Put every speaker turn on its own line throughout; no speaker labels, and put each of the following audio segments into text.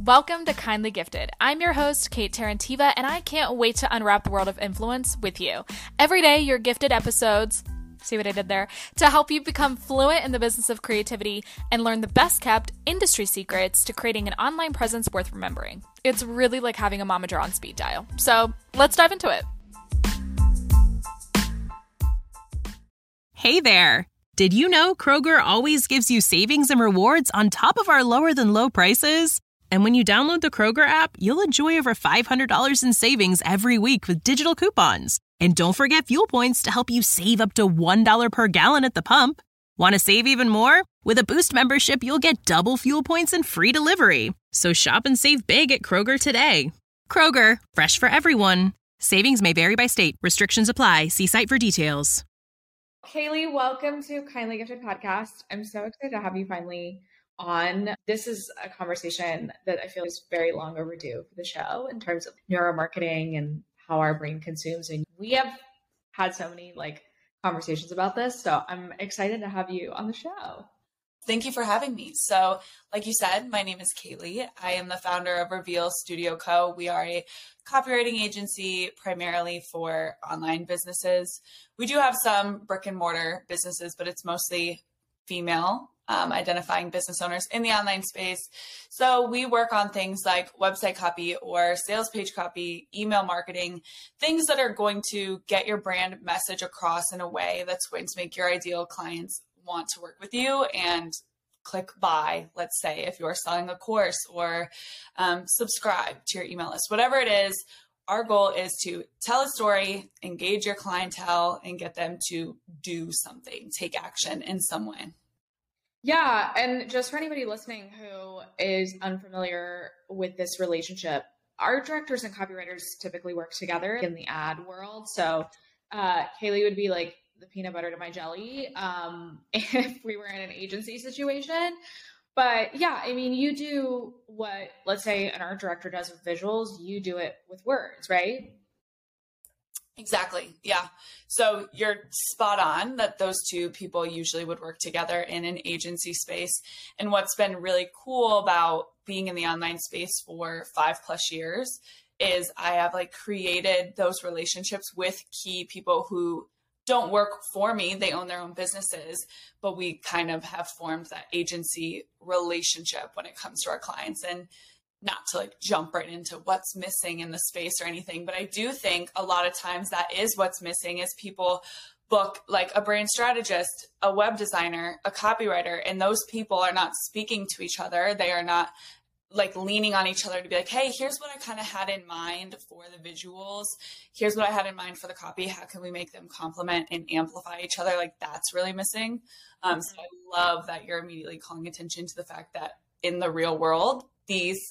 Welcome to Kindly Gifted. I'm your host, Kate Tarantiva, and I can't wait to unwrap the world of influence with you. Every day, you're gifted episodes, see what I did there, to help you become fluent in the business of creativity and learn the best kept industry secrets to creating an online presence worth remembering. It's really like having a momager on speed dial. So let's dive into it.
Hey there. Did you know Kroger always gives you savings and rewards on top of our lower than low prices? And when you download the Kroger app, you'll enjoy over $500 in savings every week with digital coupons. And don't forget fuel points to help you save up to $1 per gallon at the pump. Want to save even more? With a Boost membership, you'll get double fuel points and free delivery. So shop and save big at Kroger today. Kroger, fresh for everyone. Savings may vary by state. Restrictions apply. See site for details.
Kaylee, welcome to Kindly Gifted Podcast. I'm so excited to have you finally on. This is a conversation that I feel is very long overdue for the show in terms of neuromarketing and how our brain consumes. And we have had so many conversations about this. So I'm excited to have you on the show.
Thank you for having me. So like you said, my name is Kaylee. I am the founder of Reveal Studio Co. We are a copywriting agency primarily for online businesses. We do have some brick and mortar businesses, but it's mostly female identifying business owners in the online space. So we work on things like website copy or sales page copy, email marketing, things that are going to get your brand message across in a way that's going to make your ideal clients want to work with you and click buy, let's say, if you're selling a course or subscribe to your email list, whatever it is. Our goal is to tell a story, engage your clientele, and get them to do something, take action in some way.
Yeah. And just for anybody listening who is unfamiliar with this relationship, art directors and copywriters typically work together in the ad world. So Kaylee would be like the peanut butter to my jelly if we were in an agency situation. But yeah, I mean, you do what, let's say, an art director does with visuals, you do it with words, right?
Exactly. Yeah. So you're spot on that those two people usually would work together in an agency space. And what's been really cool about being in the online space for 5+ years is I have created those relationships with key people who don't work for me. They own their own businesses, but we kind of have formed that agency relationship when it comes to our clients. And not to jump right into what's missing in the space or anything, but I do think a lot of times that is what's missing is people book a brand strategist, a web designer, a copywriter, and those people are not speaking to each other. They are not leaning on each other to be hey, here's what I kind of had in mind for the visuals. Here's what I had in mind for the copy. How can we make them complement and amplify each other? That's really missing. So I love that you're immediately calling attention to the fact that in the real world, these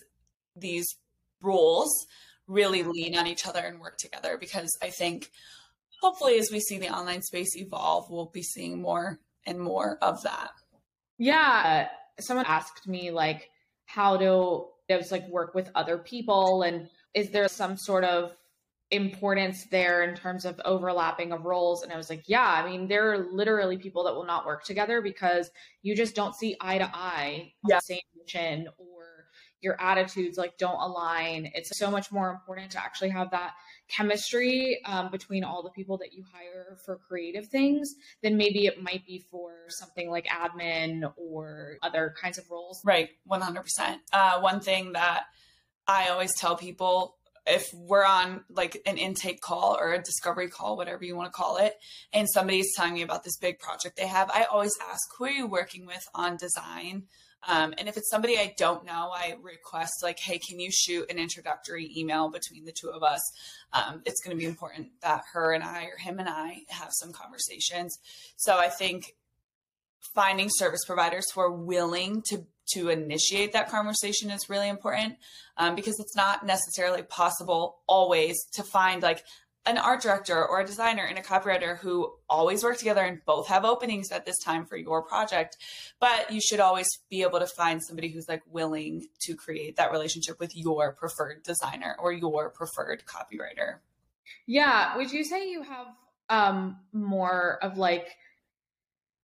roles really lean on each other and work together, because I think hopefully as we see the online space evolve, we'll be seeing more and more of that.
Yeah. Someone asked me how do devs work with other people, and is there some sort of importance there in terms of overlapping of roles? And I was yeah, I mean, there are literally people that will not work together because you just don't see eye to eye on the same mission, or your attitudes don't align. It's so much more important to actually have that chemistry between all the people that you hire for creative things than maybe it might be for something like admin or other kinds of roles.
Right. 100%. One thing that I always tell people, if we're on an intake call or a discovery call, whatever you want to call it, and somebody's telling me about this big project they have, I always ask, who are you working with on design? And if it's somebody I don't know, I request hey, can you shoot an introductory email between the two of us? It's going to be important that her and I, or him and I, have some conversations. So I think finding service providers who are willing to initiate that conversation is really important, because it's not necessarily possible always to find an art director or a designer and a copywriter who always work together and both have openings at this time for your project. But you should always be able to find somebody who's willing to create that relationship with your preferred designer or your preferred copywriter.
Yeah. Would you say you have more of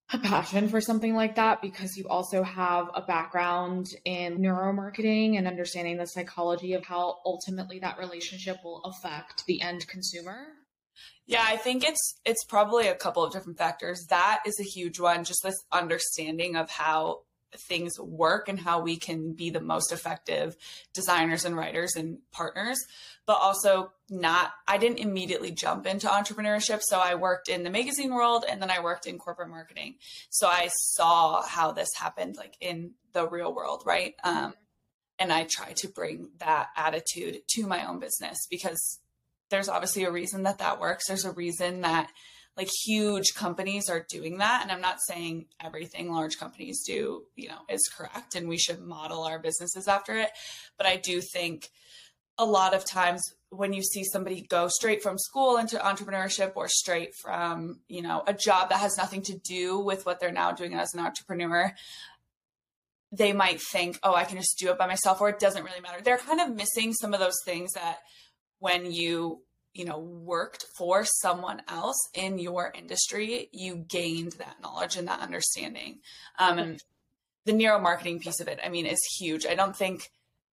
a passion for something like that because you also have a background in neuromarketing and understanding the psychology of how ultimately that relationship will affect the end consumer?
Yeah, I think it's probably a couple of different factors. That is a huge one, just this understanding of how things work and how we can be the most effective designers and writers and partners, but also I didn't immediately jump into entrepreneurship. So I worked in the magazine world and then I worked in corporate marketing. So I saw how this happened like in the real world, right? And I try to bring that attitude to my own business because there's obviously a reason that works. There's a reason that like huge companies are doing that. And I'm not saying everything large companies do, is correct and we should model our businesses after it. But I do think a lot of times when you see somebody go straight from school into entrepreneurship or straight from, a job that has nothing to do with what they're now doing as an entrepreneur, they might think, oh, I can just do it by myself, or it doesn't really matter. They're kind of missing some of those things that when you worked for someone else in your industry, you gained that knowledge and that understanding. And the neuromarketing piece of it, is huge. I don't think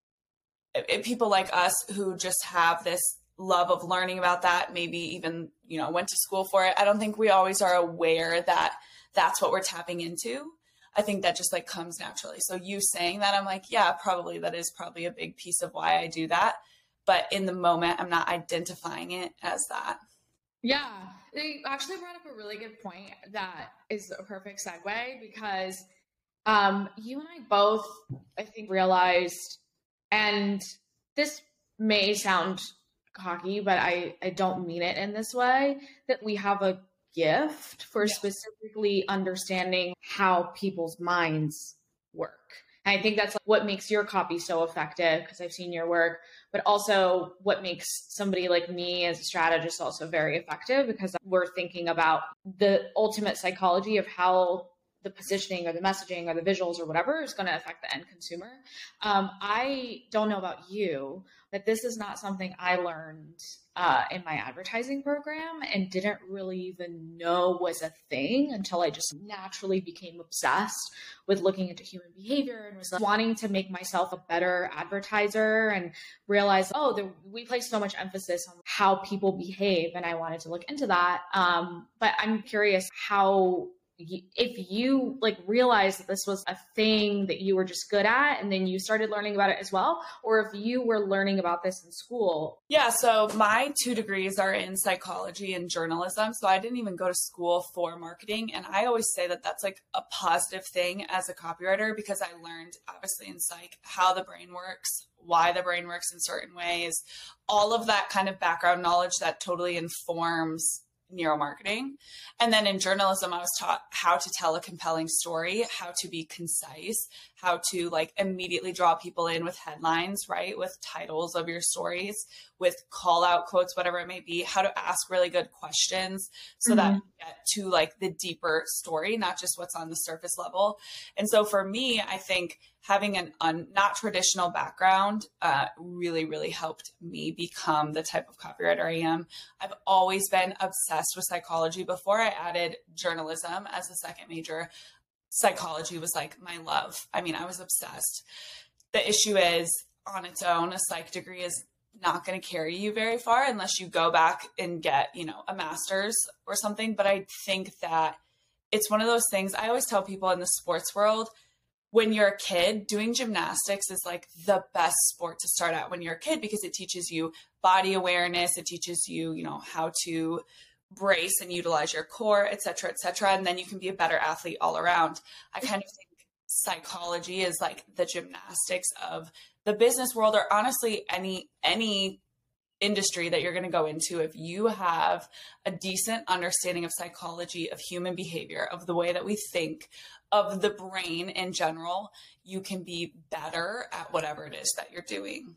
people like us who just have this love of learning about that, maybe even, went to school for it. I don't think we always are aware that that's what we're tapping into. I think that just like comes naturally. So you saying that, I'm like, yeah, probably that is probably a big piece of why I do that. But in the moment, I'm not identifying it as that.
Yeah, they actually brought up a really good point that is a perfect segue because you and I both, I think, realized, and this may sound cocky, but I don't mean it in this way, that we have a gift for specifically understanding how people's minds work. And I think that's what makes your copy so effective because I've seen your work, but also what makes somebody like me as a strategist also very effective because we're thinking about the ultimate psychology of how the positioning or the messaging or the visuals or whatever is going to affect the end consumer. I don't know about you, but this is not something I learned in my advertising program and didn't really even know was a thing until I just naturally became obsessed with looking into human behavior and was wanting to make myself a better advertiser and realize, we place so much emphasis on how people behave. And I wanted to look into that. But I'm curious if you like realized that this was a thing that you were just good at and then you started learning about it as well, or if you were learning about this in school.
Yeah. So my 2 degrees are in psychology and journalism. So I didn't even go to school for marketing. And I always say that that's like a positive thing as a copywriter because I learned obviously in psych how the brain works, why the brain works in certain ways, all of that kind of background knowledge that totally informs neuromarketing. And then in journalism, I was taught how to tell a compelling story, how to be concise, how to like immediately draw people in with headlines, right? With titles of your stories, with call out quotes, whatever it may be, how to ask really good questions so that you get to like the deeper story, not just what's on the surface level. And so for me, I think having an not traditional background really, really helped me become the type of copywriter I am. I've always been obsessed with psychology. Before I added journalism as a second major, psychology was like my love. I was obsessed. The issue is on its own, a psych degree is not going to carry you very far unless you go back and get, a master's or something. But I think that it's one of those things I always tell people in the sports world, when you're a kid, doing gymnastics is like the best sport to start out when you're a kid because it teaches you body awareness. It teaches you, how to brace and utilize your core, et cetera, and then you can be a better athlete all around. I kind of think psychology is like the gymnastics of the business world, or honestly any industry that you're going to go into. If you have a decent understanding of psychology, of human behavior, of the way that we think, of the brain in general, you can be better at whatever it is that you're doing.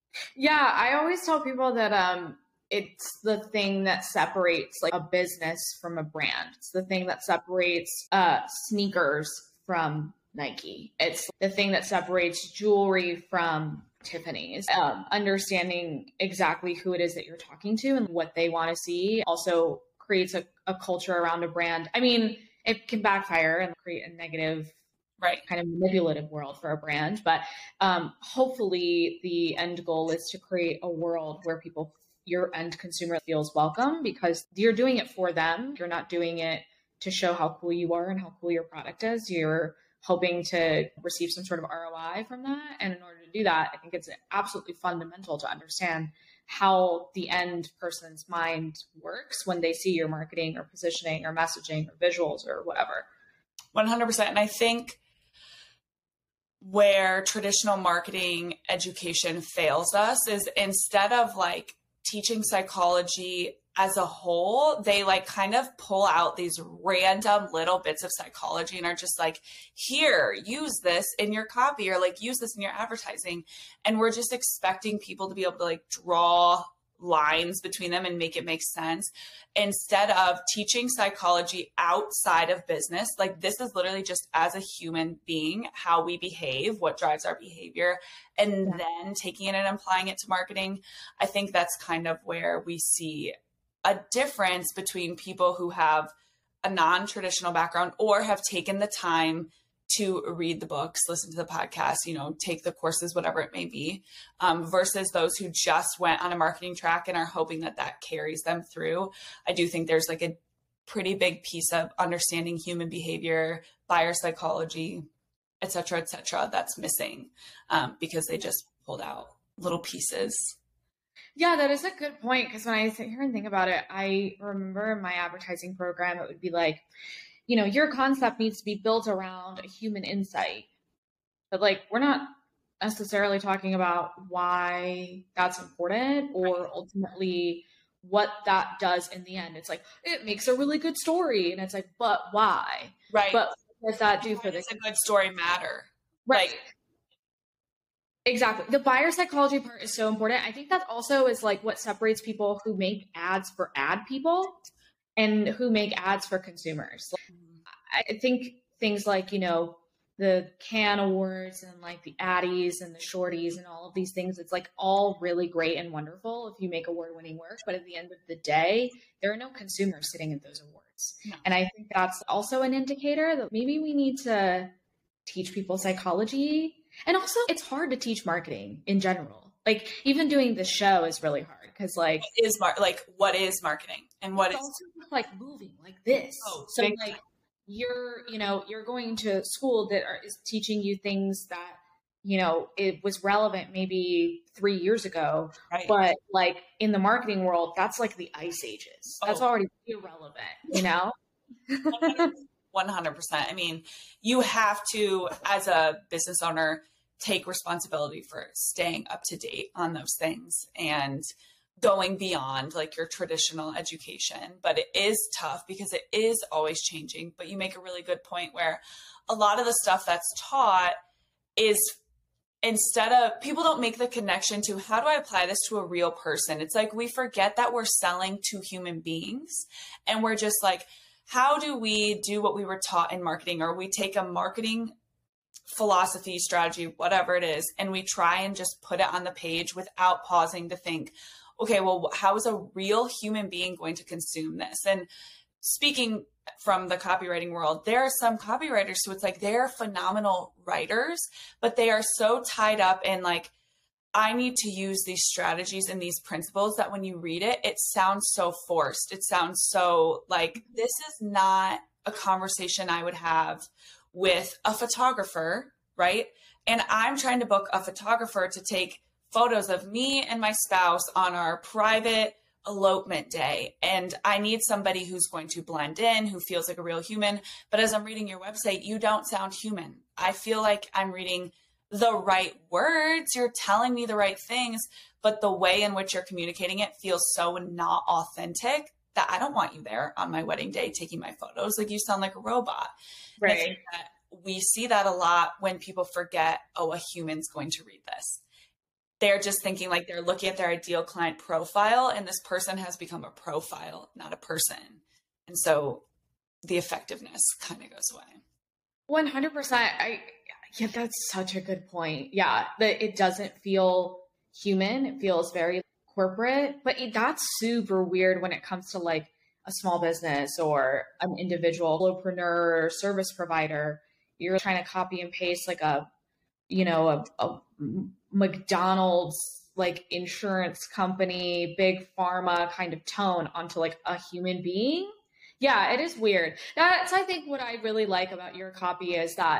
Yeah, I always tell people that it's the thing that separates like a business from a brand. It's the thing that separates sneakers from Nike. It's the thing that separates jewelry from Tiffany's. Understanding exactly who it is that you're talking to and what they want to see also creates a culture around a brand. it can backfire and create a negative,
right,
kind of manipulative world for a brand. But hopefully the end goal is to create a world where your end consumer feels welcome, because you're doing it for them. You're not doing it to show how cool you are and how cool your product is. You're hoping to receive some sort of ROI from that. And in order to do that, I think it's absolutely fundamental to understand how the end person's mind works when they see your marketing or positioning or messaging or visuals or whatever.
100%. And I think where traditional marketing education fails us is, instead of like teaching psychology as a whole, they like kind of pull out these random little bits of psychology and are just like, here, use this in your copy, or like use this in your advertising. And we're just expecting people to be able to like draw lines between them and make it make sense, instead of teaching psychology outside of business. Like, this is literally just as a human being, how we behave, what drives our behavior, and then taking it and applying it to marketing. I think that's kind of where we see a difference between people who have a non-traditional background or have taken the time to read the books, listen to the podcast, take the courses, whatever it may be, versus those who just went on a marketing track and are hoping that that carries them through. I do think there's like a pretty big piece of understanding human behavior, buyer psychology, et cetera, that's missing, because they just pulled out little pieces.
Yeah, that is a good point. Because when I sit here and think about it, I remember in my advertising program, it would be like, your concept needs to be built around a human insight. But like, we're not necessarily talking about why that's important or ultimately what that does in the end. It's like, it makes a really good story. And it's like, but why?
Right.
But what does that do for the—
Does a good story matter?
Right.
Like,
exactly. The buyer psychology part is so important. I think that also is like what separates people who make ads for ad people and who make ads for consumers. I think things like, the Cannes Awards and like the Addies and the Shorties and all of these things, it's like all really great and wonderful if you make award-winning work. But at the end of the day, there are no consumers sitting at those awards. No. And I think that's also an indicator that maybe we need to teach people psychology. And also, it's hard to teach marketing in general. Like, even doing this show is really hard because, like,
what is marketing and what is
also like moving like this. So, like, you're going to school that is teaching you things that it was relevant maybe 3 years ago,
right.
But like in the marketing world, that's like the ice ages. That's already irrelevant.
100%. I mean, you have to, as a business owner, take responsibility for staying up to date on those things and going beyond like your traditional education. But it is tough because it is always changing. But you make a really good point where a lot of the stuff that's taught is, instead of, people don't make the connection to how do I apply this to a real person? It's like we forget that we're selling to human beings, and we're just like, how do we do what we were taught in marketing? Or we take a marketing philosophy, strategy, whatever it is, and we try and just put it on the page without pausing to think, okay, well, how is a real human being going to consume this? And speaking from the copywriting world, there are some copywriters who it's like they're phenomenal writers, but they are so tied up in like, I need to use these strategies and these principles that when you read it, it sounds so forced. It sounds so like, this is not a conversation I would have with a photographer, right? And I'm trying to book a photographer to take photos of me and my spouse on our private elopement day. And I need somebody who's going to blend in, who feels like a real human. But as I'm reading your website, you don't sound human. I feel like I'm reading the right words. You're telling me the right things, but the way in which you're communicating it feels so not authentic that I don't want you there on my wedding day taking my photos. Like, you sound like a robot.
Right.
I think that we see that a lot when people forget, oh, a human's going to read this. They're just thinking like they're looking at their ideal client profile, and this person has become a profile, not a person. And so the effectiveness kind of goes away.
100%. Yeah, that's such a good point. Yeah, that it doesn't feel human. It feels very corporate, but that's super weird when it comes to like a small business or an individual solopreneur or service provider, you're trying to copy and paste like a McDonald's, like insurance company, big pharma kind of tone onto like a human being. Yeah, it is weird. That's, I think, what I really like about your copy is that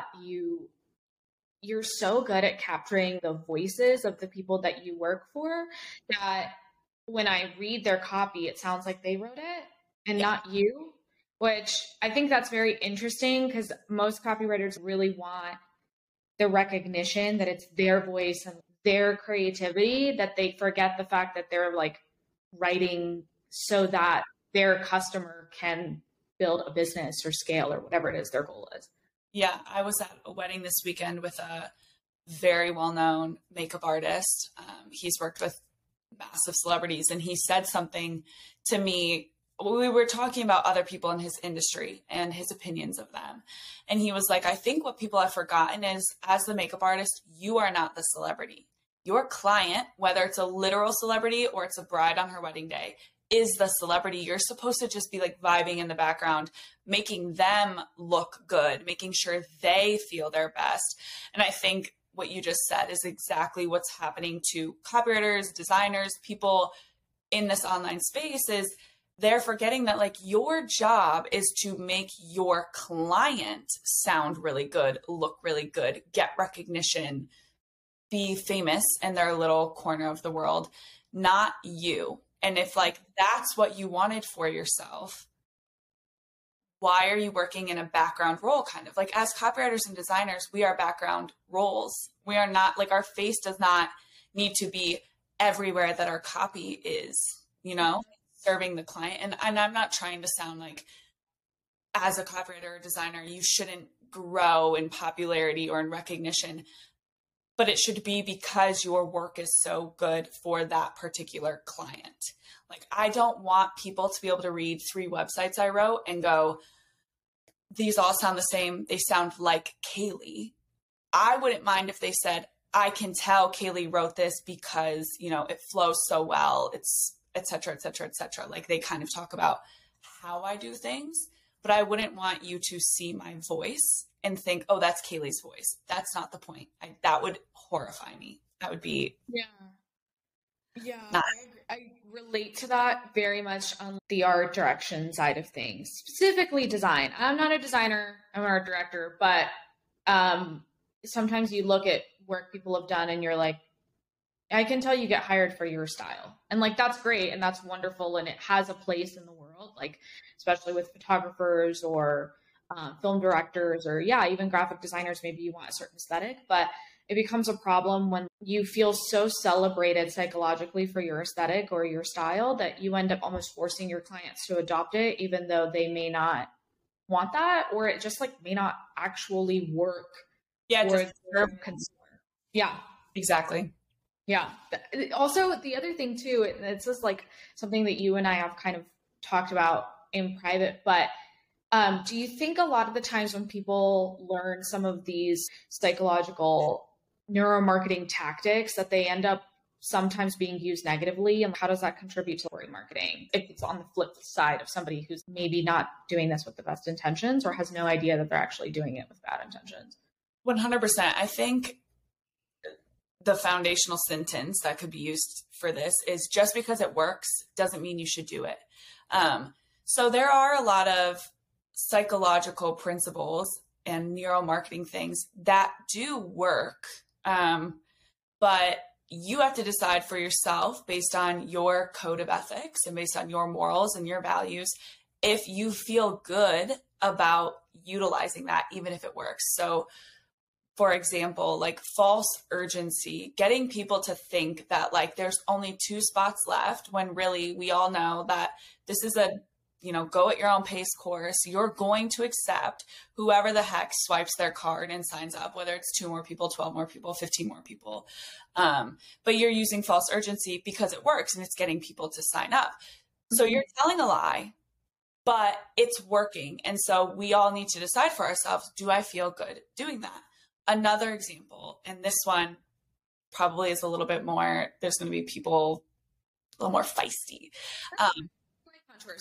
you're so good at capturing the voices of the people that you work for that when I read their copy, it sounds like they wrote it and not you, which I think that's very interesting because most copywriters really want the recognition that it's their voice and their creativity, that they forget the fact that they're like writing so that their customer can build a business or scale or whatever it is their goal is.
Yeah, I was at a wedding this weekend with a very well-known makeup artist. He's worked with massive celebrities, and he said something to me. We were talking about other people in his industry and his opinions of them. And he was like, I think what people have forgotten is, as the makeup artist, you are not the celebrity. Your client, whether it's a literal celebrity or it's a bride on her wedding day, is the celebrity. You're supposed to just be like vibing in the background, making them look good, making sure they feel their best. And I think what you just said is exactly what's happening to copywriters, designers, people in this online space. Is they're forgetting that like your job is to make your client sound really good, look really good, get recognition, be famous in their little corner of the world, not you. And if like that's what you wanted for yourself, why are you working in a background role? Kind of like, as copywriters and designers, we are background roles. We are not like, our face does not need to be everywhere that our copy is, you know, serving the client. And I'm not trying to sound like, as a copywriter or designer, you shouldn't grow in popularity or in recognition, but it should be because your work is so good for that particular client. Like, I don't want people to be able to read 3 websites I wrote and go, these all sound the same. They sound like Kaylee. I wouldn't mind if they said, I can tell Kaylee wrote this because, you know, it flows so well. It's et cetera, et cetera, et cetera. Like, they kind of talk about how I do things, but I wouldn't want you to see my voice and think, oh, that's Kaylee's voice. That's not the point. That would horrify me. That would be.
Yeah. I relate to that very much on the art direction side of things, specifically design. I'm not a designer, I'm an art director, but sometimes you look at work people have done and you're like, I can tell you get hired for your style. And like, that's great. And that's wonderful. And it has a place in the world, like, especially with photographers or film directors or even graphic designers. Maybe you want a certain aesthetic, but it becomes a problem when you feel so celebrated psychologically for your aesthetic or your style that you end up almost forcing your clients to adopt it, even though they may not want that, or it just like may not actually work for their consumer. Yeah,
exactly.
Yeah. Also, the other thing too, it's just like something that you and I have kind of talked about in private, but do you think a lot of the times when people learn some of these psychological neuromarketing tactics that they end up sometimes being used negatively? And how does that contribute to marketing if it's on the flip side of somebody who's maybe not doing this with the best intentions or has no idea that they're actually doing it with bad intentions?
100%. I think the foundational sentence that could be used for this is, just because it works doesn't mean you should do it. So there are a lot of psychological principles and neuromarketing things that do work. But you have to decide for yourself, based on your code of ethics and based on your morals and your values, if you feel good about utilizing that, even if it works. So for example, like false urgency, getting people to think that like there's only 2 spots left, when really we all know that this is a, you know, go at your own pace course. You're going to accept whoever the heck swipes their card and signs up, whether it's 2 more people, 12 more people, 15 more people. But you're using false urgency because it works and it's getting people to sign up. So you're telling a lie, but it's working. And so we all need to decide for ourselves, do I feel good doing that? Another example, and this one probably is a little bit more, there's going to be people a little more feisty.
Controversy.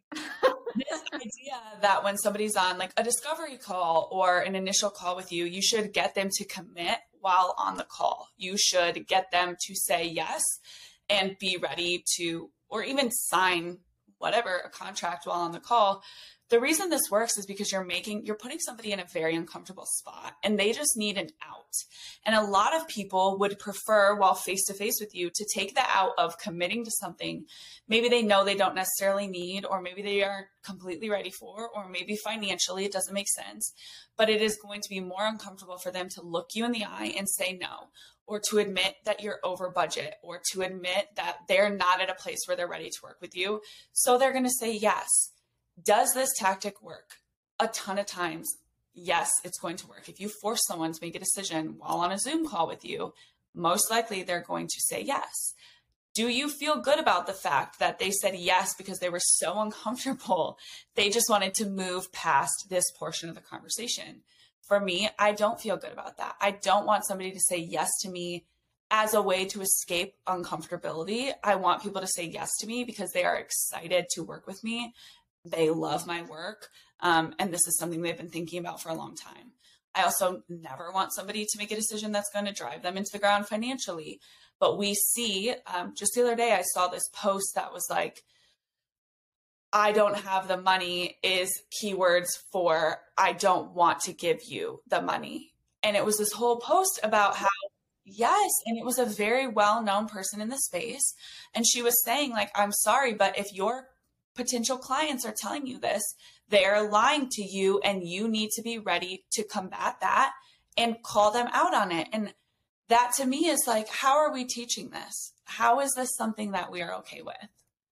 This idea that when somebody's on like a discovery call or an initial call with you, you should get them to commit while on the call. You should get them to say yes and be ready to, or even sign whatever, a contract while on the call. The reason this works is because you're putting somebody in a very uncomfortable spot and they just need an out. And a lot of people would prefer, while face to face with you, to take the out of committing to something maybe they know they don't necessarily need, or maybe they aren't completely ready for, or maybe financially it doesn't make sense, but it is going to be more uncomfortable for them to look you in the eye and say no, or to admit that you're over budget, or to admit that they're not at a place where they're ready to work with you. So they're going to say yes. Does this tactic work? A ton of times, yes, it's going to work. If you force someone to make a decision while on a Zoom call with you, most likely they're going to say yes. Do you feel good about the fact that they said yes because they were so uncomfortable? They just wanted to move past this portion of the conversation. For me, I don't feel good about that. I don't want somebody to say yes to me as a way to escape uncomfortability. I want people to say yes to me because they are excited to work with me. They love my work. And this is something they've been thinking about for a long time. I also never want somebody to make a decision that's going to drive them into the ground financially. But we see, just the other day, I saw this post that was like, I don't have the money is keywords for I don't want to give you the money. And it was this whole post about how, yes, and it was a very well-known person in the space. And she was saying like, I'm sorry, but if your potential clients are telling you this, they're lying to you, and you need to be ready to combat that and call them out on it. And that to me is like, how are we teaching this? How is this something that we are okay with?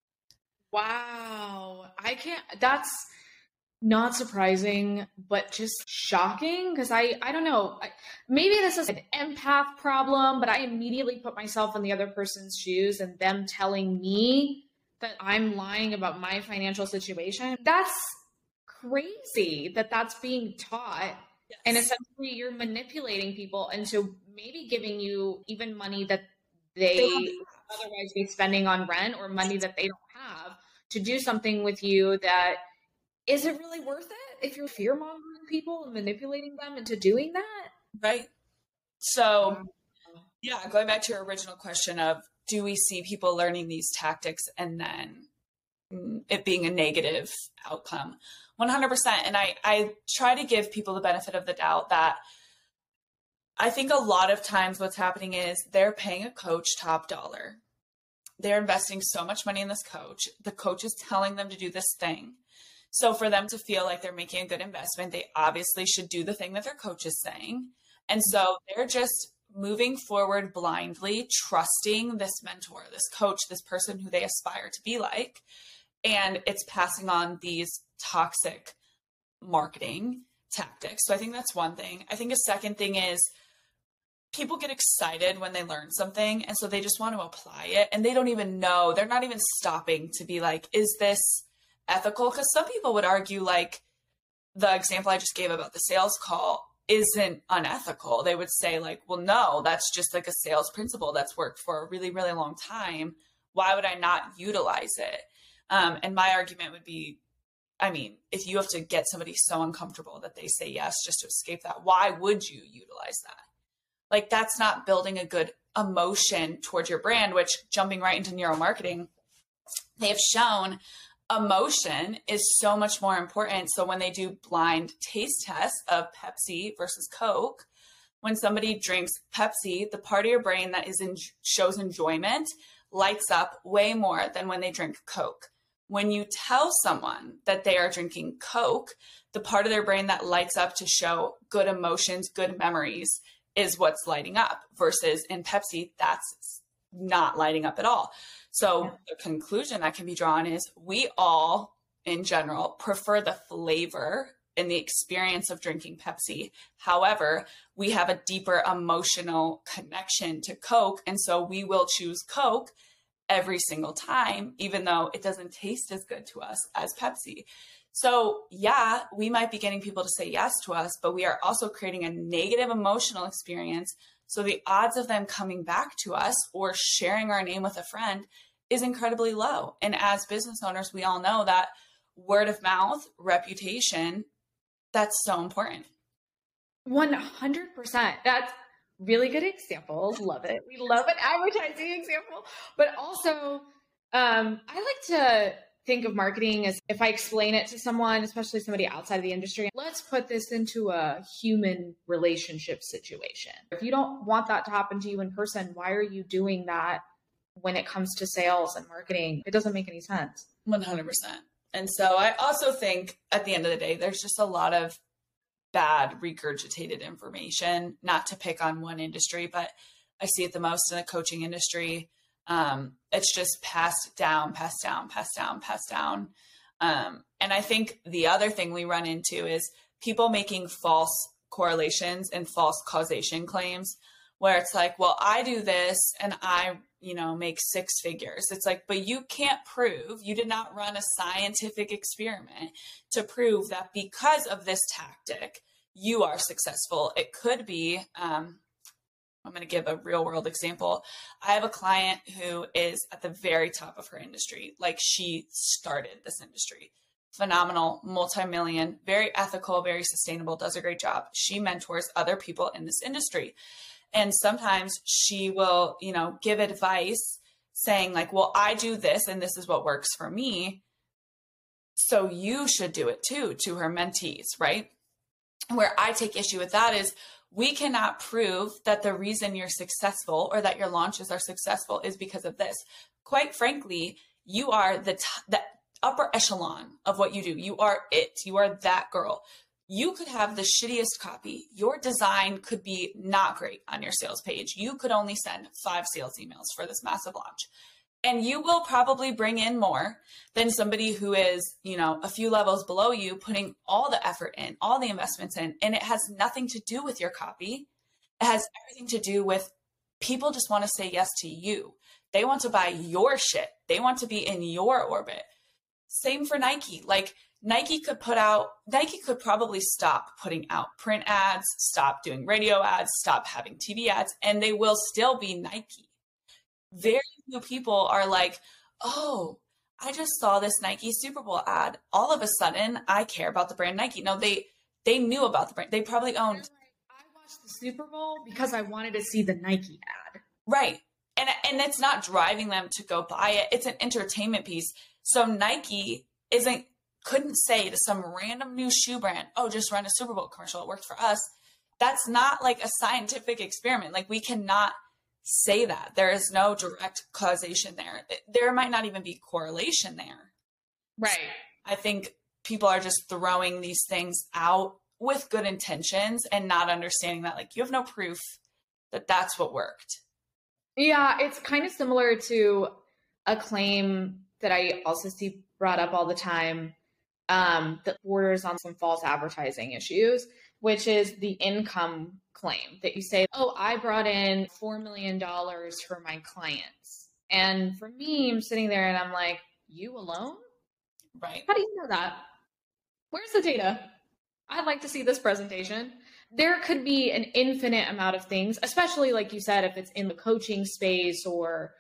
Wow. That's not surprising, but just shocking. Cause I don't know, maybe this is an empath problem, but I immediately put myself in the other person's shoes and them telling me that I'm lying about my financial situation. That's crazy that that's being taught. Yes. And essentially you're manipulating people into maybe giving you even money that they otherwise be spending on rent, or money that they don't have, to do something with you that is it really worth it if you're fear mongering people and manipulating them into doing that?
Right. So yeah, going back to your original question of, do we see people learning these tactics and then it being a negative outcome? 100%. And I try to give people the benefit of the doubt that I think a lot of times what's happening is they're paying a coach top dollar. They're investing so much money in this coach. The coach is telling them to do this thing. So for them to feel like they're making a good investment, they obviously should do the thing that their coach is saying. And so they're just moving forward blindly, trusting this mentor, this coach, this person who they aspire to be like. And it's passing on these toxic marketing tactics. So I think that's one thing. I think a second thing is people get excited when they learn something. And so they just want to apply it. And they don't even know, they're not even stopping to be like, is this ethical? Because some people would argue, like the example I just gave about the sales call isn't unethical. They would say like, well, no, that's just like a sales principle that's worked for a really, really long time. Why would I not utilize it? And my argument would be, I mean, if you have to get somebody so uncomfortable that they say yes just to escape that, why would you utilize that? Like, that's not building a good emotion towards your brand, which, jumping right into neuromarketing, they have shown emotion is so much more important. So when they do blind taste tests of Pepsi versus Coke, when somebody drinks Pepsi, the part of your brain that shows enjoyment lights up way more than when they drink Coke. When you tell someone that they are drinking Coke, the part of their brain that lights up to show good emotions, good memories, is what's lighting up, versus in Pepsi, that's not lighting up at all. So the conclusion that can be drawn is we all, in general, prefer the flavor and the experience of drinking Pepsi. However, we have a deeper emotional connection to Coke. And so we will choose Coke every single time, even though it doesn't taste as good to us as Pepsi. So yeah, we might be getting people to say yes to us, but we are also creating a negative emotional experience. So the odds of them coming back to us or sharing our name with a friend is incredibly low. And as business owners, we all know that word of mouth, reputation, that's so important.
100%. That's really good example. Love it. We love an advertising example. But also, I like to think of marketing as, if I explain it to someone, especially somebody outside of the industry, let's put this into a human relationship situation. If you don't want that to happen to you in person, why are you doing that when it comes to sales and marketing? It doesn't make any sense.
100%. And so I also think at the end of the day, there's just a lot of bad regurgitated information, not to pick on one industry, but I see it the most in the coaching industry. It's just passed down. And I think the other thing we run into is people making false correlations and false causation claims, where it's like, well, I do this and I, make 6 figures. It's like, but you can't prove, you did not run a scientific experiment to prove that because of this tactic, you are successful. It could be, I'm going to give a real world example. I have a client who is at the very top of her industry. Like, she started this industry. Phenomenal, multi-million, very ethical, very sustainable, does a great job. She mentors other people in this industry. And sometimes she will, give advice saying like, well, I do this and this is what works for me, so you should do it too, to her mentees, right? Where I take issue with that is, we cannot prove that the reason you're successful or that your launches are successful is because of this. Quite frankly, you are the upper echelon of what you do. You are it. You are that girl. You could have the shittiest copy. Your design could be not great on your sales page. You could only send 5 sales emails for this massive launch. And you will probably bring in more than somebody who is, a few levels below you, putting all the effort in, all the investments in. And it has nothing to do with your copy. It has everything to do with people just want to say yes to you. They want to buy your shit. They want to be in your orbit. Same for Nike. Like, Nike could probably stop putting out print ads, stop doing radio ads, stop having TV ads, and they will still be Nike. Very few people are like, oh, I just saw this Nike Super Bowl ad. All of a sudden, I care about the brand Nike. No, they knew about the brand. They probably owned.
I watched the Super Bowl because I wanted to see the Nike ad.
Right. And it's not driving them to go buy it. It's an entertainment piece. So Nike couldn't say to some random new shoe brand, oh, just run a Super Bowl commercial. It worked for us. That's not like a scientific experiment. Like, we cannot say that. There is no direct causation there. There might not even be correlation there.
Right.
So I think people are just throwing these things out with good intentions and not understanding that, like, you have no proof that that's what worked.
Yeah, it's kind of similar to a claim that I also see brought up all the time, that borders on some false advertising issues, which is the income claim that you say, oh, I brought in $4 million for my clients. And for me, I'm sitting there and I'm like, you alone?
Right.
How do you know that? Where's the data? I'd like to see this presentation. There could be an infinite amount of things, especially like you said, if it's in the coaching space or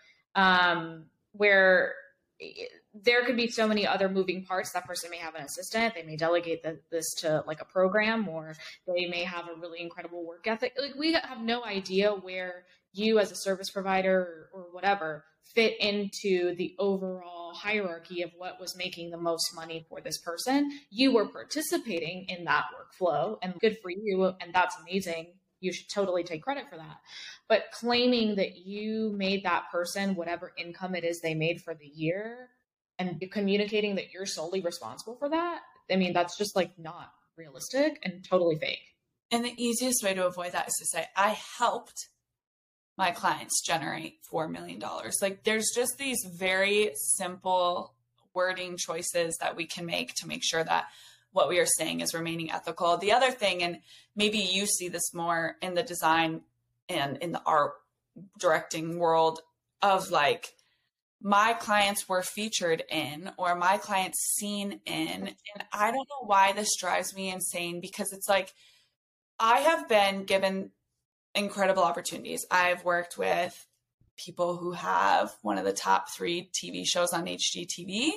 where there could be so many other moving parts. That person may have an assistant. They may delegate this to like a program, or they may have a really incredible work ethic. Like, we have no idea where you as a service provider or whatever fit into the overall hierarchy of what was making the most money for this person. You were participating in that workflow, and good for you. And that's amazing. You should totally take credit for that. But claiming that you made that person whatever income it is they made for the year and communicating that you're solely responsible for that, I mean, that's just like not realistic and totally fake.
And the easiest way to avoid that is to say, I helped my clients generate $4 million. Like, there's just these very simple wording choices that we can make to make sure that what we are saying is remaining ethical. The other thing, and maybe you see this more in the design and in the art directing world, of like, my clients were featured in, or my clients seen in, and I don't know why this drives me insane, because it's like, I have been given incredible opportunities. I've worked with people who have one of the top 3 TV shows on HGTV.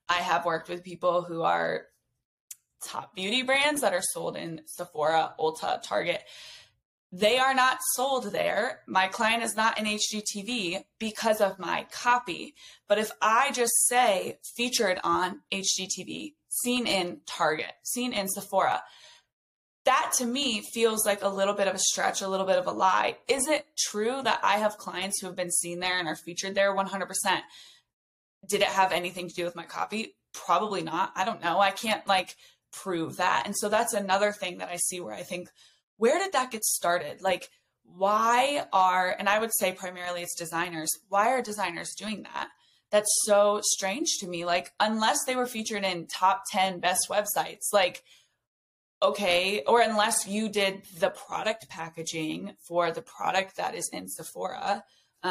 I have worked with people who are top beauty brands that are sold in Sephora, Ulta, Target. They are not sold there. My client is not in HGTV because of my copy. But if I just say featured on HGTV, seen in Target, seen in Sephora, that to me feels like a little bit of a stretch, a little bit of a lie. Is it true that I have clients who have been seen there and are featured there? 100%. Did it have anything to do with my copy? Probably not. I don't know. I can't like prove that. And so that's another thing that I see where I think, where did that get started? Like, why are, and I would say primarily it's designers, why are designers doing that? That's so strange to me. Like, unless they were featured in top 10 best websites, like, okay, or unless you did the product packaging for the product that is in Sephora,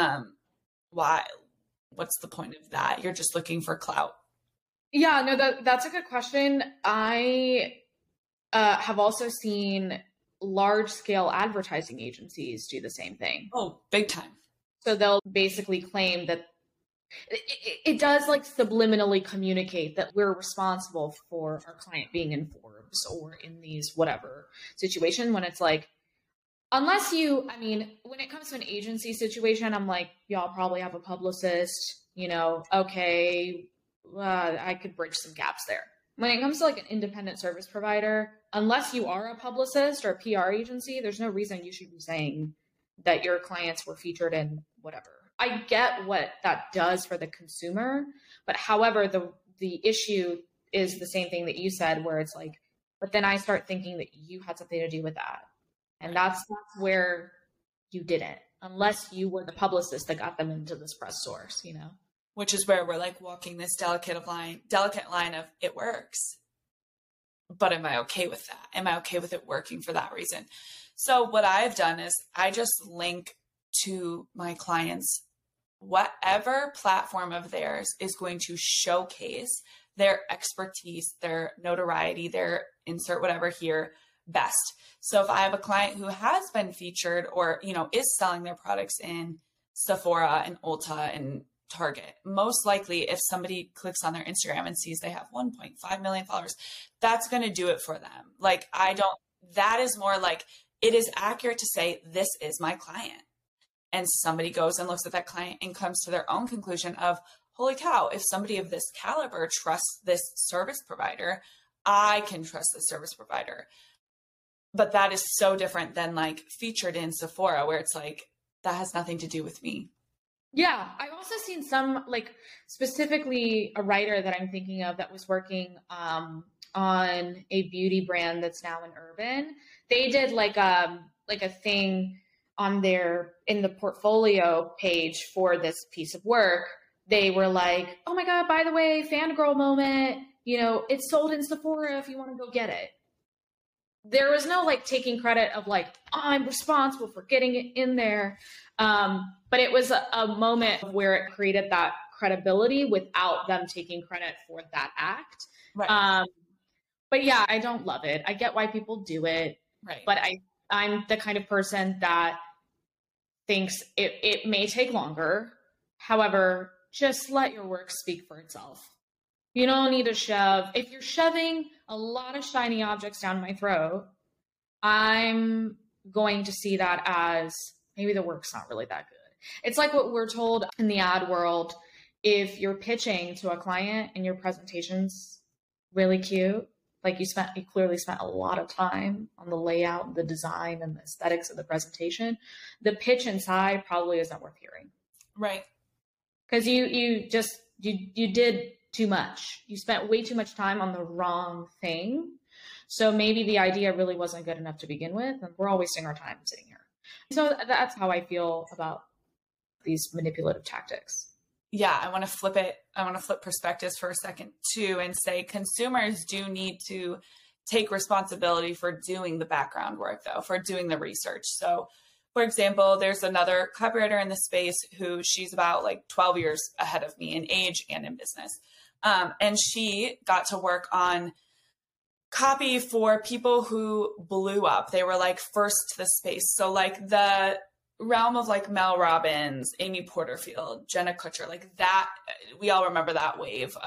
why? What's the point of that? You're just looking for clout.
Yeah, no, that's a good question. I have also seen large scale advertising agencies do the same thing.
Oh, big time.
So they'll basically claim that it does like subliminally communicate that we're responsible for our client being in Forbes or in these whatever situation, when it's like, unless you, I mean, when it comes to an agency situation, I'm like, y'all probably have a publicist, you know, okay, I could bridge some gaps there. When it comes to like an independent service provider, unless you are a publicist or a PR agency, there's no reason you should be saying that your clients were featured in whatever. I get what that does for the consumer, but however, the issue is the same thing that you said, where it's like, but then I start thinking that you had something to do with that. And that's where you didn't, unless you were the publicist that got them into this press source, you know?
Which is where we're like walking this delicate line of it works. But am I okay with that? Am I okay with it working for that reason? So what I've done is I just link to my clients whatever platform of theirs is going to showcase their expertise, their notoriety, their insert whatever here best. So if I have a client who has been featured or, you know, is selling their products in Sephora and Ulta and Target, most likely if somebody clicks on their Instagram and sees they have 1.5 million followers, that's going to do it for them. Like, that is more like, it is accurate to say, this is my client. And somebody goes and looks at that client and comes to their own conclusion of, holy cow, if somebody of this caliber trusts this service provider, I can trust this service provider. But that is so different than like featured in Sephora, where it's like, that has nothing to do with me.
Yeah. I've also seen some, like specifically a writer that I'm thinking of that was working on a beauty brand that's now in Urban. They did like a thing on in the portfolio page for this piece of work. They were like, oh my God, by the way, fangirl moment, you know, it's sold in Sephora if you want to go get it. There was no like taking credit of like, I'm responsible for getting it in there. But it was a moment where it created that credibility without them taking credit for that act.
Right.
But yeah, I don't love it. I get why people do it.
Right.
But I'm the kind of person that thinks it may take longer. However, just let your work speak for itself. You don't need to shove. If you're shoving a lot of shiny objects down my throat, I'm going to see that as maybe the work's not really that good. It's like what we're told in the ad world. If you're pitching to a client and your presentation's really cute, like you clearly spent a lot of time on the layout, the design, and the aesthetics of the presentation, the pitch inside probably isn't worth hearing.
Right.
Because you did too much. You spent way too much time on the wrong thing. So maybe the idea really wasn't good enough to begin with, and we're all wasting our time sitting here. So that's how I feel about these manipulative tactics.
Yeah, I want to flip it. I want to flip perspectives for a second too and say consumers do need to take responsibility for doing the background work though, for doing the research. So for example, there's another copywriter in the space who she's about like 12 years ahead of me in age and in business. And she got to work on copy for people who blew up. They were like first to the space. So like the realm of like Mel Robbins, Amy Porterfield, Jenna Kutcher, like that, we all remember that wave of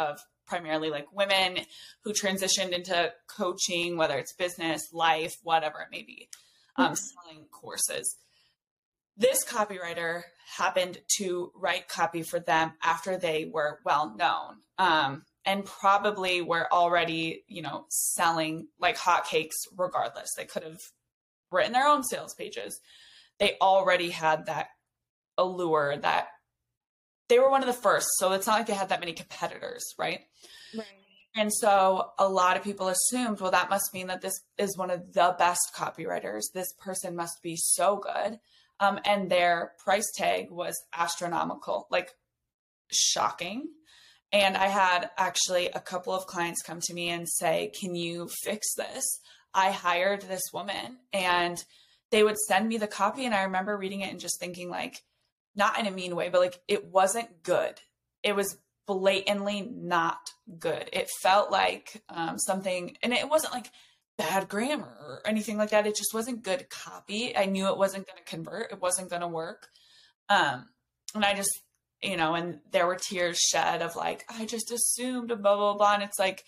primarily like women who transitioned into coaching, whether it's business, life, whatever it may be, selling courses. This copywriter happened to write copy for them after they were well known, and probably were already, selling like hotcakes regardless. They could have written their own sales pages. They already had that allure that they were one of the first. So it's not like they had that many competitors, right?
Right.
And so a lot of people assumed, well, that must mean that this is one of the best copywriters. This person must be so good. And their price tag was astronomical, like shocking. And I had actually a couple of clients come to me and say, can you fix this? I hired this woman, and they would send me the copy. And I remember reading it and just thinking, like, not in a mean way, but like, it wasn't good. It was blatantly not good. It felt like something, and it wasn't like bad grammar or anything like that. It just wasn't good copy. I knew it wasn't going to convert. It wasn't going to work. And I just, and there were tears shed of like, I just assumed a blah, blah, blah. And it's like,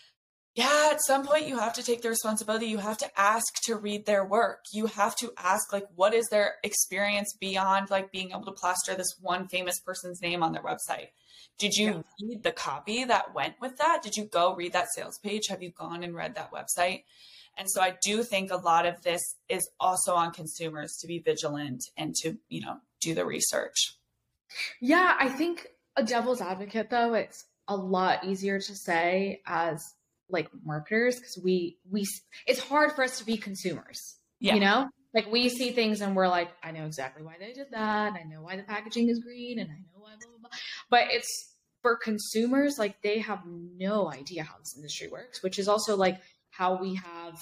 yeah, at some point you have to take the responsibility. You have to ask to read their work. You have to ask, like, what is their experience beyond like being able to plaster this one famous person's name on their website? Did you read the copy that went with that? Did you go read that sales page? Have you gone and read that website? And so I do think a lot of this is also on consumers to be vigilant and to, do the research.
Yeah, I think a devil's advocate, though, it's a lot easier to say as like marketers, because we it's hard for us to be consumers, like we see things and we're like, I know exactly why they did that. I know why the packaging is green, and I know why blah, blah, blah. But it's for consumers, like they have no idea how this industry works, which is also like how we have,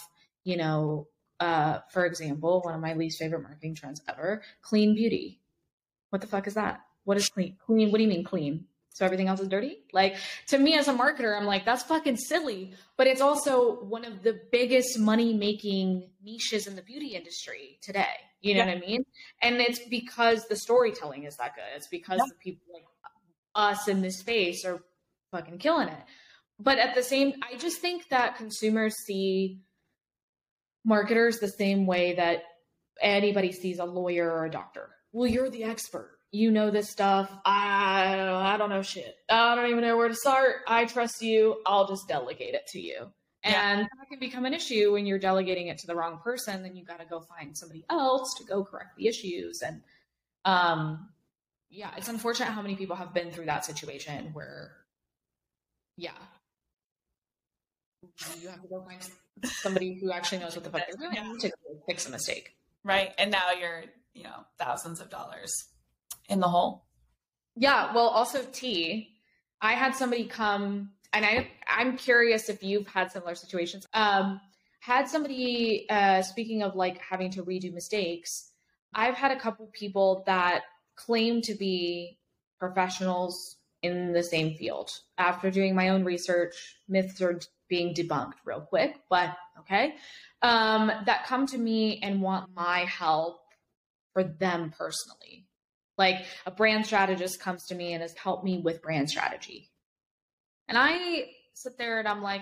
for example, one of my least favorite marketing trends ever, clean beauty. What the fuck is that? What is clean? Clean? What do you mean clean? So everything else is dirty? Like, to me as a marketer, I'm like, that's fucking silly. But it's also one of the biggest money-making niches in the beauty industry today. You know what I mean? And it's because the storytelling is that good. It's because the people like us in this space are fucking killing it. But at the same, I just think that consumers see marketers the same way that anybody sees a lawyer or a doctor. Well, you're the expert. You know this stuff. I don't know shit. I don't even know where to start. I trust you. I'll just delegate it to you. And that can become an issue when you're delegating it to the wrong person. Then you got to go find somebody else to go correct the issues. And it's unfortunate how many people have been through that situation where, you have to go find somebody who actually knows what the fuck they're doing to fix a mistake.
Right. And now you're, thousands of dollars in the hole.
Yeah. Well, also I had somebody come, and I'm curious if you've had similar situations. Had somebody, speaking of like having to redo mistakes, I've had a couple people that claim to be professionals in the same field. After doing my own research, myths are being debunked real quick, but okay. That come to me and want my help for them personally. Like a brand strategist comes to me and has helped me with brand strategy. And I sit there and I'm like,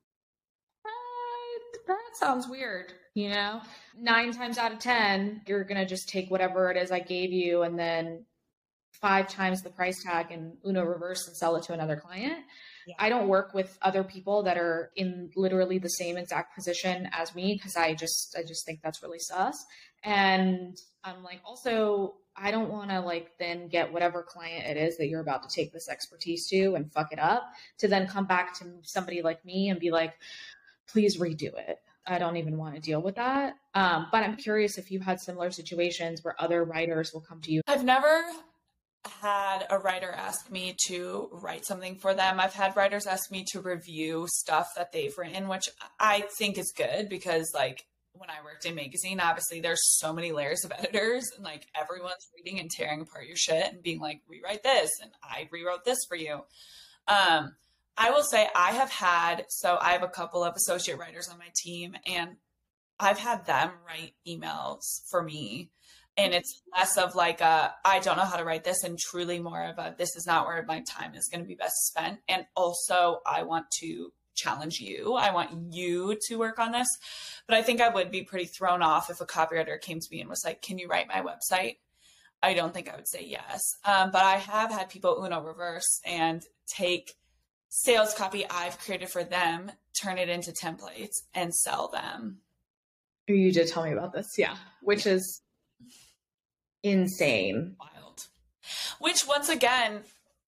that sounds weird. 9 times out of 10, you're going to just take whatever it is I gave you and then 5 times the price tag and Uno reverse and sell it to another client. Yeah. I don't work with other people that are in literally the same exact position as me, because I just think that's really sus. And I'm like, also, I don't want to like then get whatever client it is that you're about to take this expertise to and fuck it up, to then come back to somebody like me and be like, please redo it. I don't even want to deal with that. But I'm curious if you've had similar situations where other writers will come to you.
I've never had a writer ask me to write something for them. I've had writers ask me to review stuff that they've written, which I think is good, because like when I worked in magazine, obviously there's so many layers of editors and like everyone's reading and tearing apart your shit and being like, rewrite this. And I rewrote this for you. I will say I have a couple of associate writers on my team, and I've had them write emails for me And it's less of like I don't know how to write this, and truly more of a, this is not where my time is going to be best spent. And also I want to challenge you. I want you to work on this. But I think I would be pretty thrown off if a copywriter came to me and was like, can you write my website? I don't think I would say yes. But I have had people Uno reverse and take sales copy I've created for them, turn it into templates and sell them.
You did tell me about this. Yeah. Which is insane.
Wild. Which once again,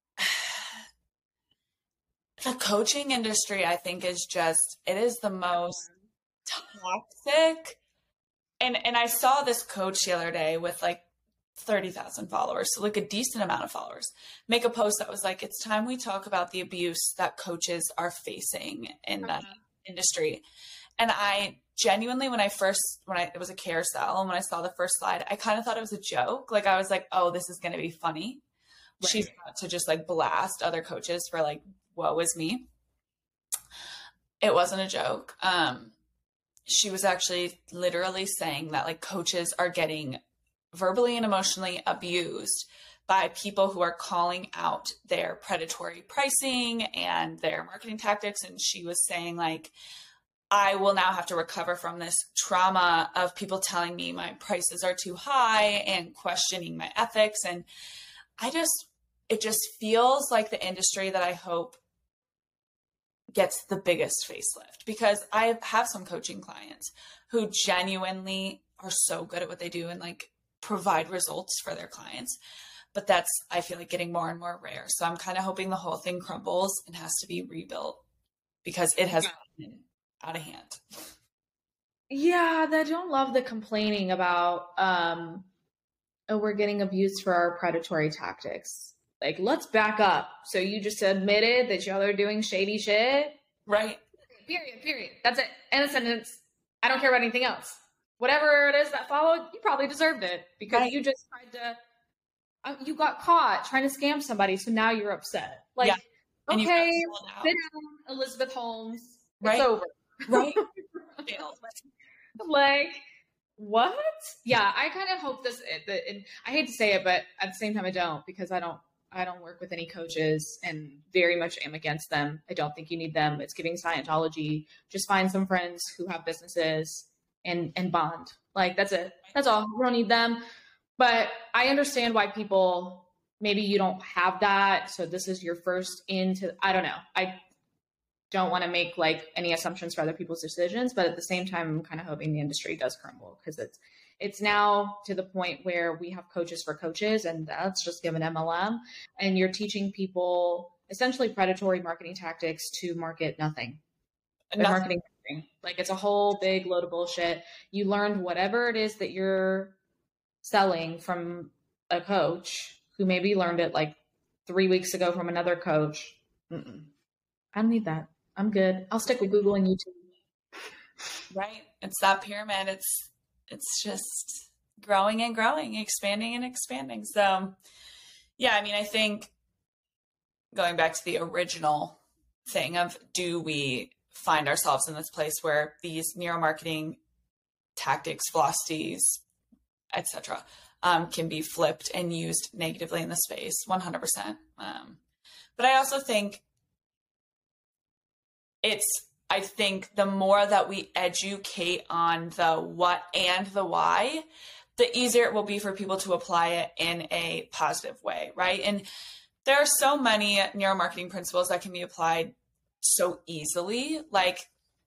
the coaching industry, I think, is just, it is the most toxic. And I saw this coach the other day with like 30,000 followers, so like a decent amount of followers, make a post that was like, it's time we talk about the abuse that coaches are facing in that industry. And I genuinely, when it was a carousel, and when I saw the first slide, I kind of thought it was a joke. Like, I was like, oh, this is going to be funny. Right. She's about to just like blast other coaches for like, woe is me. It wasn't a joke. She was actually literally saying that like coaches are getting verbally and emotionally abused by people who are calling out their predatory pricing and their marketing tactics. And she was saying like, I will now have to recover from this trauma of people telling me my prices are too high and questioning my ethics. And it just feels like the industry that I hope gets the biggest facelift, because I have some coaching clients who genuinely are so good at what they do and like provide results for their clients. But that's, I feel like, getting more and more rare. So I'm kind of hoping the whole thing crumbles and has to be rebuilt, because it has gotten out of hand.
Yeah, I don't love the complaining about, we're getting abused for our predatory tactics. Like, let's back up. So you just admitted that y'all are doing shady shit?
Right.
Period. That's it. End of sentence. I don't care about anything else. Whatever it is that followed, you probably deserved it, because you just tried to, you got caught trying to scam somebody. So now you're upset. Like, okay, sit down, Elizabeth Holmes. It's over.
Right.
Like, what? Yeah, I kind of hope this, and I hate to say it, but at the same time I don't, because I don't work with any coaches and very much am against them. I don't think you need them. It's giving Scientology. Just find some friends who have businesses and bond. Like, that's it. That's all. We don't need them. But I understand why people, maybe you don't have that. So this is your first into, I don't know. I don't want to make like any assumptions for other people's decisions, but at the same time, I'm kind of hoping the industry does crumble, because it's now to the point where we have coaches for coaches, and that's just given MLM, and you're teaching people essentially predatory marketing tactics to market nothing. Marketing nothing. Like, it's a whole big load of bullshit. You learned whatever it is that you're selling from a coach who maybe learned it like 3 weeks ago from another coach. I don't need that. I'm good. I'll stick with Google and YouTube.
Right. It's that pyramid. It's just growing and growing, expanding and expanding. So yeah, I mean, I think going back to the original thing of, do we find ourselves in this place where these neuromarketing tactics, philosophies, etc., can be flipped and used negatively in the space? 100%. But I also think I think the more that we educate on the what and the why, the easier it will be for people to apply it in a positive way, right? And there are so many neuromarketing principles that can be applied so easily, like,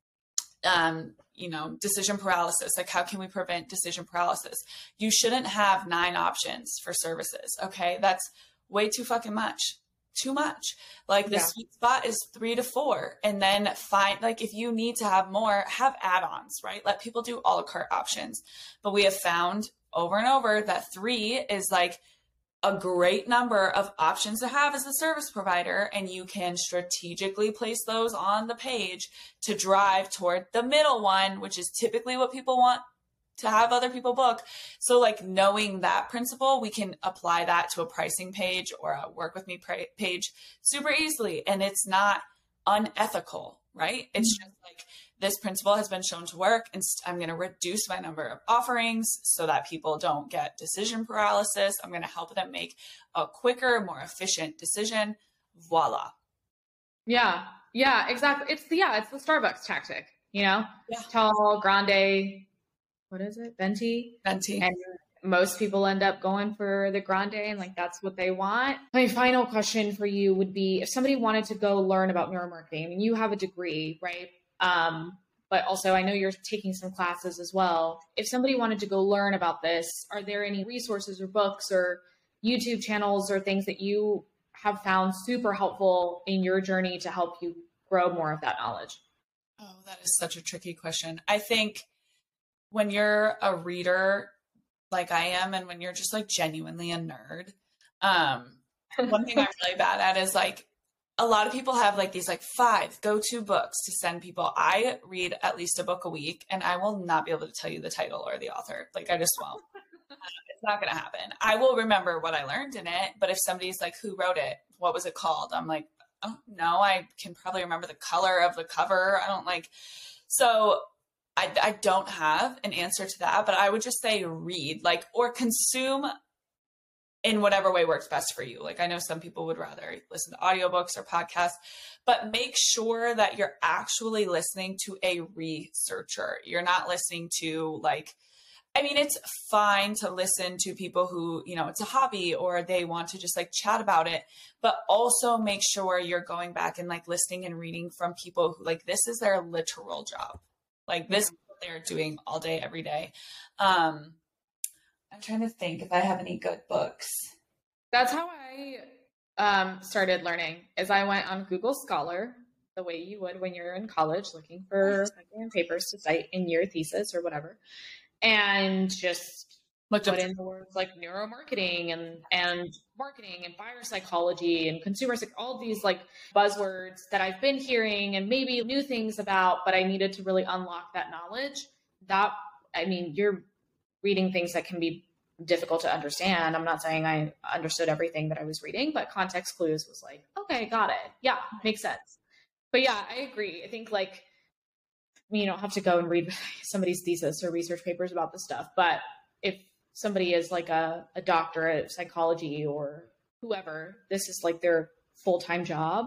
decision paralysis. Like, how can we prevent decision paralysis? You shouldn't have 9 options for services. Okay. That's way too fucking much. Too much. Like, the sweet spot is 3 to 4. And then find, like, if you need to have more, have add-ons, right? Let people do a la carte options. But we have found over and over that 3 is like a great number of options to have as a service provider. And you can strategically place those on the page to drive toward the middle one, which is typically what people want to have other people book. So like, knowing that principle, we can apply that to a pricing page or a work with me page super easily. And it's not unethical, right? It's just like, this principle has been shown to work, and I'm going to reduce my number of offerings so that people don't get decision paralysis. I'm going to help them make a quicker, more efficient decision. Voila.
Yeah. Yeah, exactly. It's the Starbucks tactic,
Yeah.
Tall, grande, what is it? Venti.
Venti.
And most people end up going for the grande, and like, that's what they want. My final question for you would be, if somebody wanted to go learn about neuromarketing, I mean, you have a degree, right? But also I know you're taking some classes as well. If somebody wanted to go learn about this, are there any resources or books or YouTube channels or things that you have found super helpful in your journey to help you grow more of that knowledge?
Oh, that is such a tricky question. I think when you're a reader like I am, and when you're just like genuinely a nerd, one thing I'm really bad at is like, a lot of people have like these like 5 go-to books to send people. I read at least a book a week, and I will not be able to tell you the title or the author. Like, I just won't. It's not going to happen. I will remember what I learned in it, but if somebody's like, who wrote it? What was it called? I'm like, oh no, I can probably remember the color of the cover. I don't like, so I don't have an answer to that, but I would just say read, like, or consume in whatever way works best for you. Like, I know some people would rather listen to audiobooks or podcasts, but make sure that you're actually listening to a researcher. You're not listening to like, I mean, it's fine to listen to people who, it's a hobby or they want to just like chat about it, but also make sure you're going back and like listening and reading from people who like, this is their literal job. Like, this is what they're doing all day, every day. I'm trying to think if I have any good books.
That's how I started learning, is I went on Google Scholar, the way you would when you're in college looking for papers to cite in your thesis or whatever, and just put in the words like neuromarketing and marketing and buyer psychology and consumer all these like buzzwords that I've been hearing and maybe knew things about, but I needed to really unlock that knowledge. You're reading things that can be difficult to understand. I'm not saying I understood everything that I was reading, but context clues was like, okay, got it. Yeah, makes sense. But yeah, I agree. I think like, you don't have to go and read somebody's thesis or research papers about this stuff, but if somebody is like a doctor of psychology or whoever, this is like their full-time job.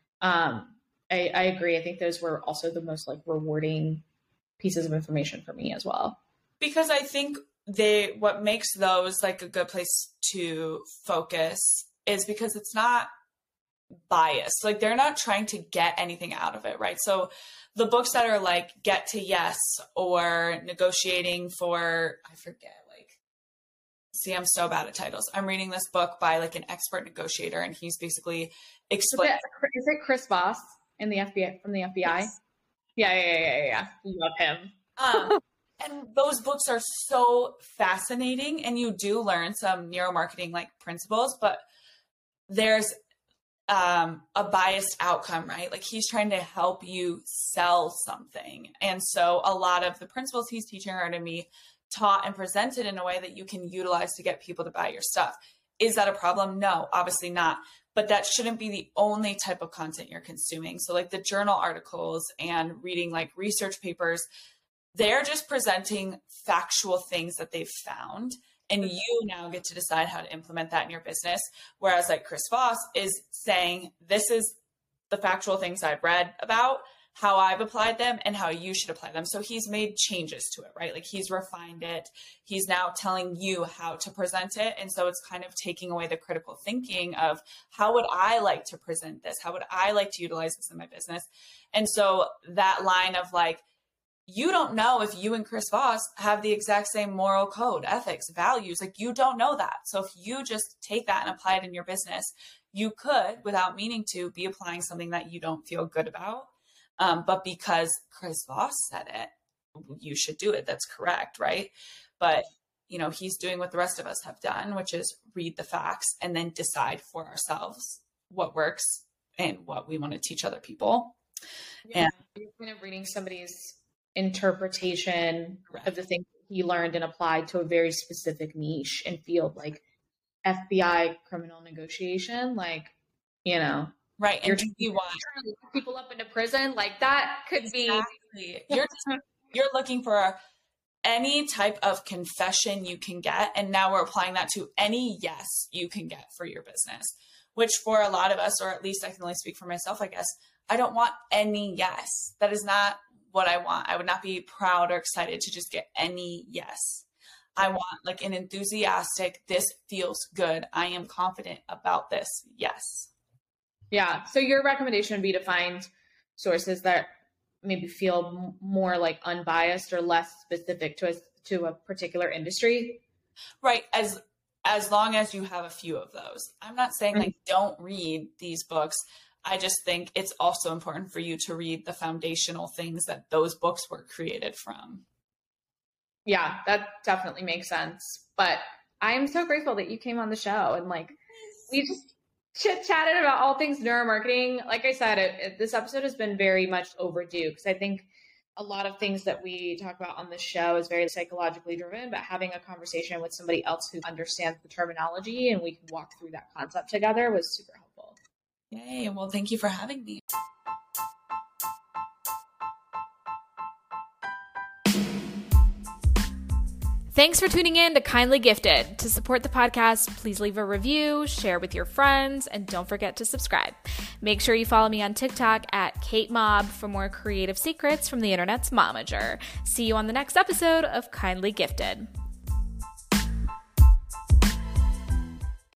I agree. I think those were also the most like rewarding pieces of information for me as well.
Because I think what makes those like a good place to focus is because it's not biased. Like, they're not trying to get anything out of it, right? So the books that are like Get to Yes or Negotiating for, I forget, see, I'm so bad at titles. I'm reading this book by like an expert negotiator, and he's basically explaining.
Is it Chris Voss in the FBI from the FBI? Yes. Yeah. Love him.
And those books are so fascinating, and you do learn some neuromarketing like principles, but there's a biased outcome, right? Like, he's trying to help you sell something. And so a lot of the principles he's teaching are going to be taught and presented in a way that you can utilize to get people to buy your stuff. Is that a problem? No, obviously not. But that shouldn't be the only type of content you're consuming. So like the journal articles and reading like research papers, they're just presenting factual things that they've found. And you now get to decide how to implement that in your business. Whereas like Chris Voss is saying, this is the factual things I've read about, how I've applied them, and how you should apply them. So he's made changes to it, right? Like, he's refined it. He's now telling you how to present it. And so it's kind of taking away the critical thinking of, how would I like to present this? How would I like to utilize this in my business? And so that line of like, you don't know if you and Chris Voss have the exact same moral code, ethics, values. Like, you don't know that. So if you just take that and apply it in your business, you could, without meaning to, be applying something that you don't feel good about. But because Chris Voss said it, you should do it. That's correct, right? But, he's doing what the rest of us have done, which is read the facts and then decide for ourselves what works and what we want to teach other people.
Yeah, and you're kind of reading somebody's interpretation of the things he learned and applied to a very specific niche and field, like FBI criminal negotiation, like,
right.
And you want people up into prison, like that could be
Exactly. You're looking for any type of confession you can get. And now we're applying that to any yes you can get for your business, which for a lot of us, or at least I can only speak for myself, I guess, I don't want any yes. That is not what I want. I would not be proud or excited to just get any yes. I want like an enthusiastic, this feels good, I am confident about this, yes.
Yeah. So your recommendation would be to find sources that maybe feel more like unbiased or less specific to a particular industry.
Right. As long as you have a few of those. I'm not saying like don't read these books. I just think it's also important for you to read the foundational things that those books were created from.
Yeah, that definitely makes sense. But I'm so grateful that you came on the show and like we just chit-chatted about all things neuromarketing. Like I said, this episode has been very much overdue because I think a lot of things that we talk about on the show is very psychologically driven, but having a conversation with somebody else who understands the terminology and we can walk through that concept together was super helpful.
Yay. Well, thank you for having me.
Thanks for tuning in to Kindly Gifted. To support the podcast, please leave a review, share with your friends, and don't forget to subscribe. Make sure you follow me on TikTok at Kate Mob for more creative secrets from the internet's momager. See you on the next episode of Kindly Gifted.